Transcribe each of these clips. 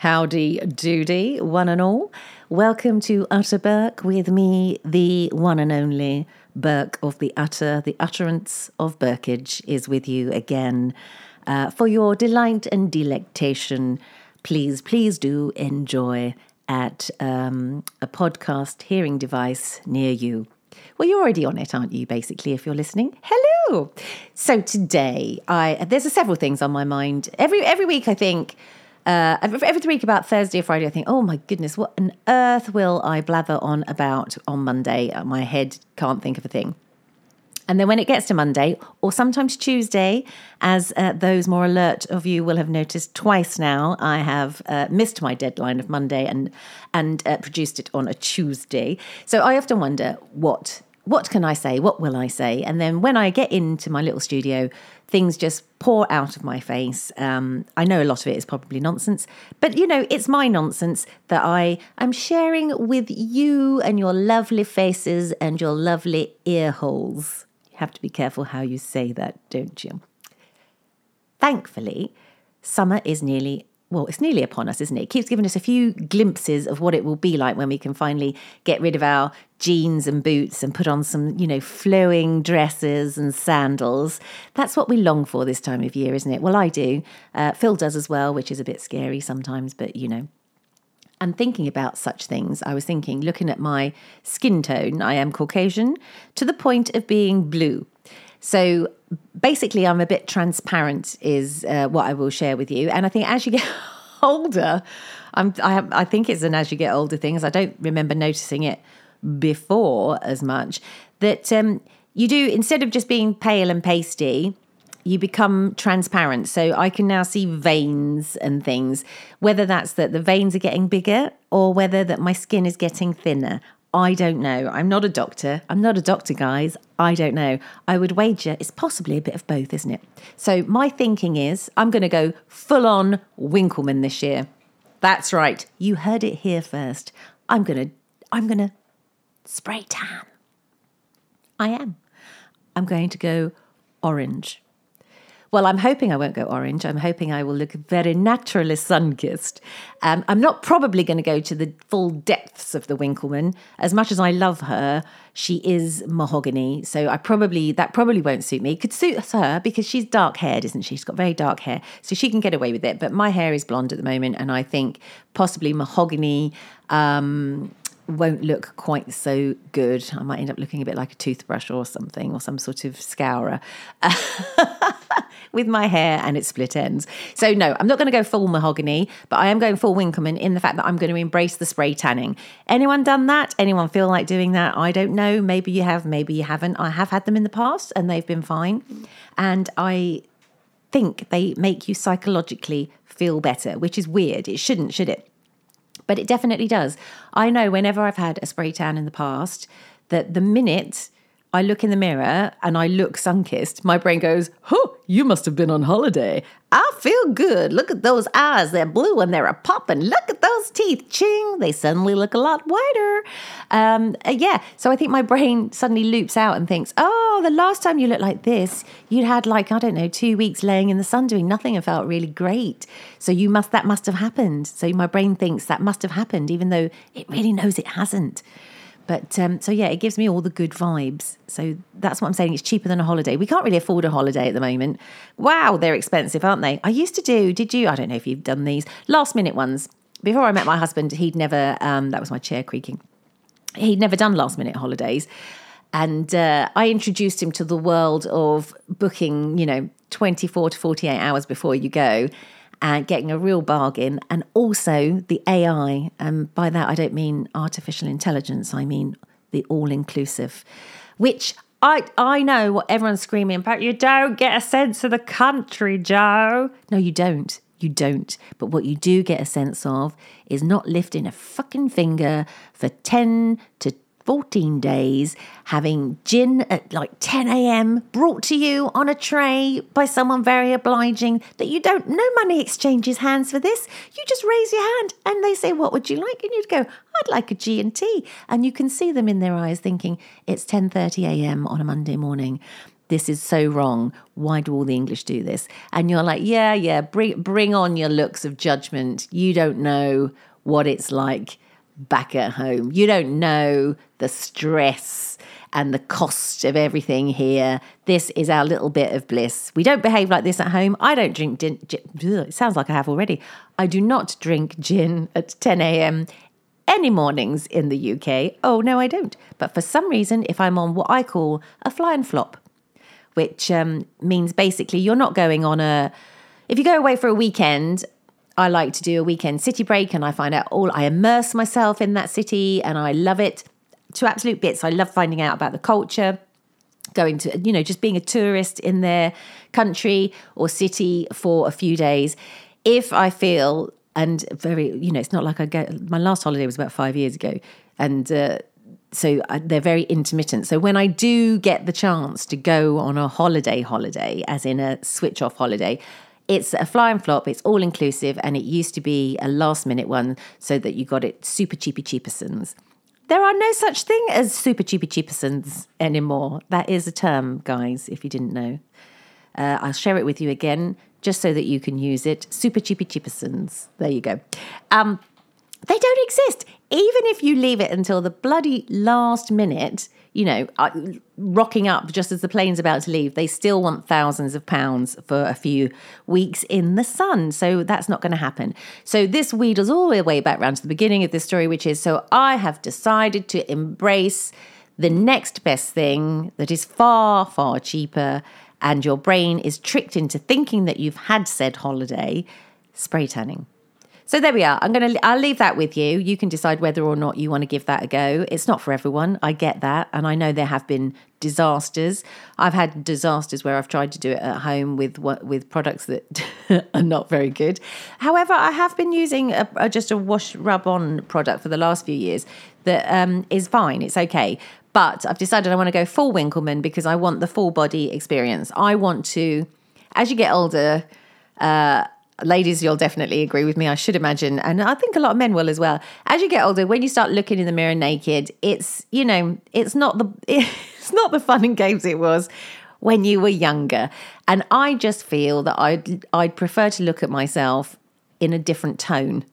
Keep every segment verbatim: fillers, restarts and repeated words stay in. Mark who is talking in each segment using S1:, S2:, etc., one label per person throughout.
S1: Howdy doody, one and all. Welcome to Utter Burke with me, the one and only Burke of the Utter. The utterance of Burkage is with you again. Uh, for your delight and delectation, please, please do enjoy at um, a podcast hearing device near you. Well, you're already on it, aren't you, basically, if you're listening? Hello! So today, I there's several things on my mind. Every every week, I think... Uh, every week about Thursday or Friday, I think, oh my goodness, what on earth will I blather on about on Monday? My head can't think of a thing. And then when it gets to Monday, or sometimes Tuesday, as uh, those more alert of you will have noticed twice now, I have uh, missed my deadline of Monday and and uh, produced it on a Tuesday. So I often wonder, what what can I say? What will I say? And then when I get into my little studio, things just pour out of my face. Um, I know a lot of it is probably nonsense, but, you know, it's my nonsense that I am sharing with you and your lovely faces and your lovely ear holes. You have to be careful how you say that, don't you? Thankfully, summer is nearly, well, it's nearly upon us, isn't it? It keeps giving us a few glimpses of what it will be like when we can finally get rid of our jeans and boots and put on some, you know, flowing dresses and sandals. That's what we long for this time of year, isn't it? Well, I do. Uh, Phil does as well, which is a bit scary sometimes, but, you know. And thinking about such things, I was thinking, looking at my skin tone, I am Caucasian, to the point of being blue. So basically, I'm a bit transparent is uh, what I will share with you. And I think as you get older, I'm, I, have, I think it's an as you get older thing, as I don't remember noticing it before as much, that um, you do, instead of just being pale and pasty, you become transparent. So I can now see veins and things, whether that's that the veins are getting bigger or whether that my skin is getting thinner. I don't know. I'm not a doctor. I'm not a doctor, guys. I don't know. I would wager it's possibly a bit of both, isn't it? So my thinking is I'm going to go full on Winkleman this year. That's right. You heard it here first. I'm going to, I'm going to spray tan. I am. I'm going to go orange. Well, I'm hoping I won't go orange. I'm hoping I will look very naturally sun-kissed. Um, I'm not probably going to go to the full depths of the Winkleman. As much as I love her, she is mahogany. So I probably that probably won't suit me. It could suit her because she's dark-haired, isn't she? She's got very dark hair. So she can get away with it. But my hair is blonde at the moment. And I think possibly mahogany um, won't look quite so good. I might end up looking a bit like a toothbrush or something, or some sort of scourer. With my hair and its split ends. So no, I'm not going to go full mahogany, but I am going full Winkleman in the fact that I'm going to embrace the spray tanning. Anyone done that? Anyone feel like doing that? I don't know. Maybe you have, maybe you haven't. I have had them in the past and they've been fine. And I think they make you psychologically feel better, which is weird. It shouldn't, should it? But it definitely does. I know whenever I've had a spray tan in the past, that the minute I look in the mirror and I look sun-kissed, my brain goes, oh, you must have been on holiday. I feel good. Look at those eyes. They're blue and they're a popping. Look at those teeth. Ching. They suddenly look a lot whiter. Um, uh, yeah. So I think my brain suddenly loops out and thinks, oh, the last time you looked like this, you had like, I don't know, two weeks laying in the sun doing nothing and felt really great. So you must, that must have happened. So my brain thinks that must have happened, even though it really knows it hasn't. But um, so, yeah, it gives me all the good vibes. So that's what I'm saying. It's cheaper than a holiday. We can't really afford a holiday at the moment. Wow, they're expensive, aren't they? I used to do, did you? I don't know if you've done these last minute ones. Before I met my husband, he'd never, um, that was my chair creaking. He'd never done last minute holidays. And uh, I introduced him to the world of booking, you know, twenty-four to forty-eight hours before you go. And getting a real bargain, and also the A I. And by that, I don't mean artificial intelligence. I mean the all-inclusive, which I I know what everyone's screaming about. You don't get a sense of the country, Joe. No, you don't. You don't. But what you do get a sense of is not lifting a fucking finger for ten to fourteen days, having gin at like ten a.m. brought to you on a tray by someone very obliging that you don't, no money exchanges hands for this. You just raise your hand and they say, what would you like? And you'd go, I'd like a G and T. And you can see them in their eyes thinking it's ten thirty a.m. on a Monday morning. this is so wrong. Why do all the English do this? And you're like, yeah, yeah, bring, bring on your looks of judgment. You don't know what it's like back at home. You don't know the stress and the cost of everything here. This is our little bit of bliss. We don't behave like this at home. I don't drink gin. gin it sounds like I have already. I do not drink gin at ten a.m. any mornings in the U K. Oh, no, I don't. But for some reason, if I'm on what I call a fly and flop, which um, means basically you're not going on a... If you go away for a weekend, I like to do a weekend city break and I find out all... I immerse myself in that city and I love it to absolute bits. I love finding out about the culture, going to, you know, just being a tourist in their country or city for a few days. If I feel... And very, you know, it's not like I get... My last holiday was about five years ago. And uh, so I, they're very intermittent. So when I do get the chance to go on a holiday holiday, as in a switch-off holiday, it's a fly and flop, it's all-inclusive, and it used to be a last-minute one so that you got it super cheapy cheapersons. There are no such thing as super cheapy cheapersons anymore. That is a term, guys, if you didn't know. Uh, I'll share it with you again, just so that you can use it. Super cheapy cheapersons. There you go. Um, they don't exist. Even if you leave it until the bloody last minute, you know, uh, rocking up just as the plane's about to leave, they still want thousands of pounds for a few weeks in the sun. So that's not going to happen. So this wheedles all the way back round to the beginning of this story, which is, so I have decided to embrace the next best thing that is far, far cheaper, and your brain is tricked into thinking that you've had said holiday, spray tanning. So there we are. I'm going to, I'll leave that with you. You can decide whether or not you want to give that a go. It's not for everyone. I get that. And I know there have been disasters. I've had disasters where I've tried to do it at home with with products that are not very good. However, I have been using a, a, just a wash rub on product for the last few years that um, is fine. It's okay. But I've decided I want to go full Winkleman because I want the full body experience. I want to, as you get older, uh, ladies, you'll definitely agree with me, I should imagine. And I think a lot of men will as well. As you get older, when you start looking in the mirror naked, it's, you know, it's not the, it's not the fun and games it was when you were younger. And I just feel that I'd, I'd prefer to look at myself in a different tone.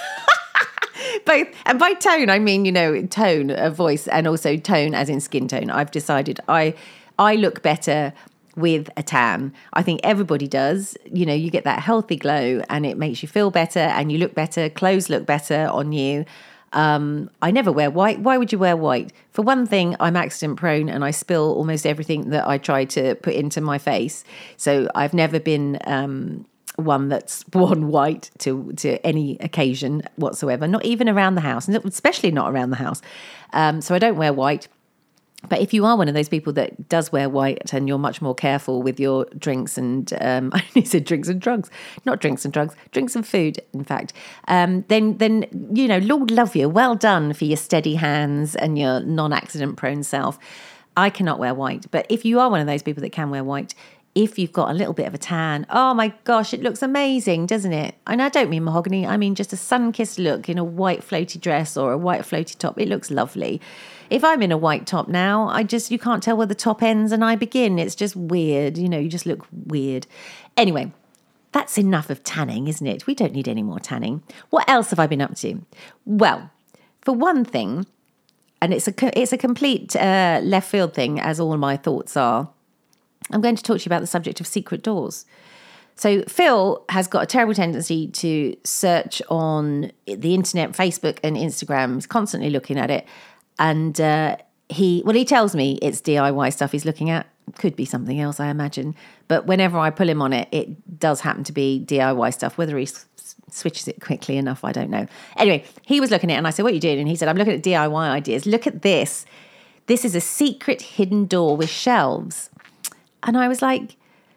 S1: Both, and by tone, I mean, you know, tone of voice and also tone as in skin tone. I've decided I I look better with a tan. I think everybody does. You know, you get that healthy glow and it makes you feel better and you look better. Clothes look better on you. Um, I never wear white. Why would you wear white? For one thing, I'm accident prone and I spill almost everything that I try to put into my face. So I've never been... Um, one that's worn white to to any occasion whatsoever, not even around the house, and especially not around the house. Um, so I don't wear white. But if you are one of those people that does wear white and you're much more careful with your drinks and, um, I only said drinks and drugs, not drinks and drugs, drinks and food, in fact, um, then, then, you know, Lord love you. Well done for your steady hands and your non-accident prone self. I cannot wear white. But if you are one of those people that can wear white, if you've got a little bit of a tan, oh my gosh, it looks amazing, doesn't it? And I don't mean mahogany, I mean just a sun-kissed look in a white floaty dress or a white floaty top. It looks lovely. If I'm in a white top now, I just, you can't tell where the top ends and I begin. It's just weird, you know, you just look weird. Anyway, that's enough of tanning, isn't it? We don't need any more tanning. What else have I been up to? Well, for one thing, and it's a, it's a complete uh, left field thing, as all my thoughts are, I'm going to talk to you about the subject of secret doors. So Phil has got a terrible tendency to search on the internet, Facebook and Instagram. He's constantly looking at it. And uh, he, well, he tells me it's D I Y stuff he's looking at. Could be something else, I imagine. But whenever I pull him on it, it does happen to be D I Y stuff. Whether he s- switches it quickly enough, I don't know. Anyway, he was looking at it and I said, what are you doing? And he said, I'm looking at D I Y ideas. Look at this. This is a secret hidden door with shelves. And I was like,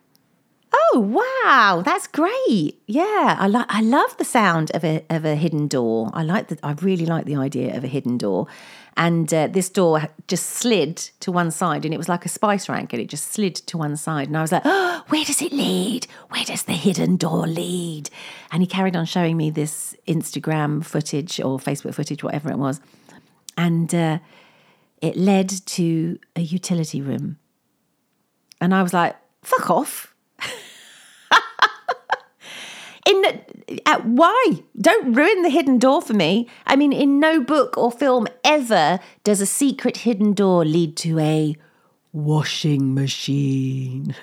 S1: oh, wow, that's great. Yeah, I like I love the sound of a of a hidden door. I like the I really like the idea of a hidden door. And uh, this door just slid to one side and it was like a spice rack and it just slid to one side. And I was like, oh, where does it lead? Where does the hidden door lead? And he carried on showing me this Instagram footage or Facebook footage, whatever it was. And uh, it led to a utility room. And I was like, fuck off. In uh, why? Don't ruin the hidden door for me. I mean, in no book or film ever does a secret hidden door lead to a washing machine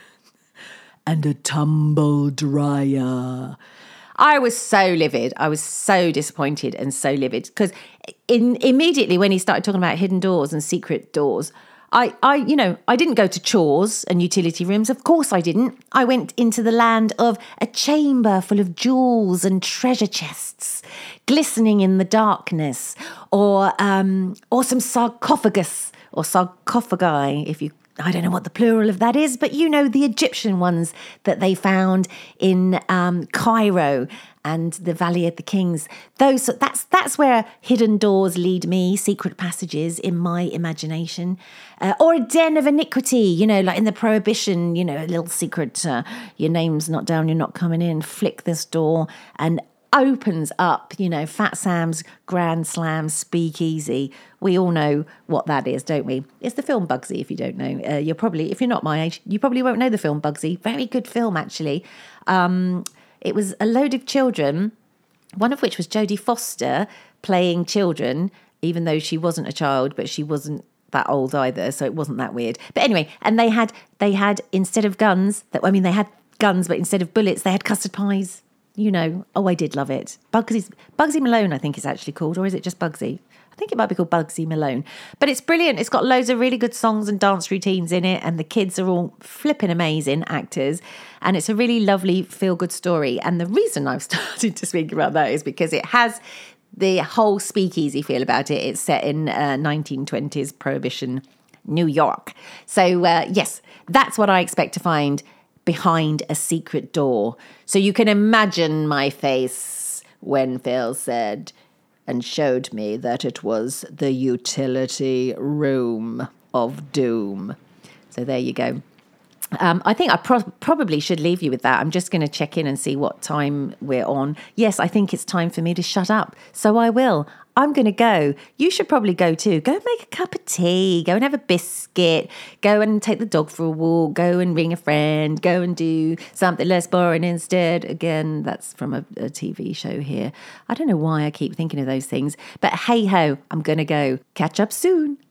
S1: and a tumble dryer. I was so livid. I was so disappointed and so livid because in immediately when he started talking about hidden doors and secret doors, I, I, you know, I didn't go to chores and utility rooms. Of course I didn't. I went into the land of a chamber full of jewels and treasure chests glistening in the darkness, or um, or some sarcophagus or sarcophagi, if you, I don't know what the plural of that is, but you know, the Egyptian ones that they found in um, Cairo and the Valley of the Kings. Those that's that's where hidden doors lead me, secret passages in my imagination, uh, or a den of iniquity. You know, like in the Prohibition. You know, a little secret. Uh, your name's not down. You're not coming in. Flick this door and opens up. You know, Fat Sam's Grand Slam Speakeasy. We all know what that is, don't we? It's the film Bugsy. If you don't know, uh, you're probably if you're not my age, you probably won't know the film Bugsy. Very good film, actually. Um, It was a load of children, one of which was Jodie Foster playing children, even though she wasn't a child, but she wasn't that old either, so it wasn't that weird. But anyway, and they had they had instead of guns, that I mean they had guns, but instead of bullets, they had custard pies. You know, oh, I did love it. Bugsy Bugsy Malone, I think it's actually called, or is it just Bugsy? I think it might be called Bugsy Malone. But it's brilliant. It's got loads of really good songs and dance routines in it. And the kids are all flipping amazing actors. And it's a really lovely feel-good story. And the reason I've started to speak about that is because it has the whole speakeasy feel about it. It's set in uh, nineteen twenties Prohibition New York. So, uh, yes, that's what I expect to find behind a secret door. So you can imagine my face when Phil said and showed me that it was the utility room of doom. So there you go. Um, I think I pro- probably should leave you with that. I'm just going to check in and see what time we're on. Yes, I think it's time for me to shut up. So I will. I'm going to go. You should probably go too. Go and make a cup of tea. Go and have a biscuit. Go and take the dog for a walk. Go and ring a friend. Go and do something less boring instead. Again, that's from a, a T V show here. I don't know why I keep thinking of those things. But hey ho, I'm going to go. Catch up soon.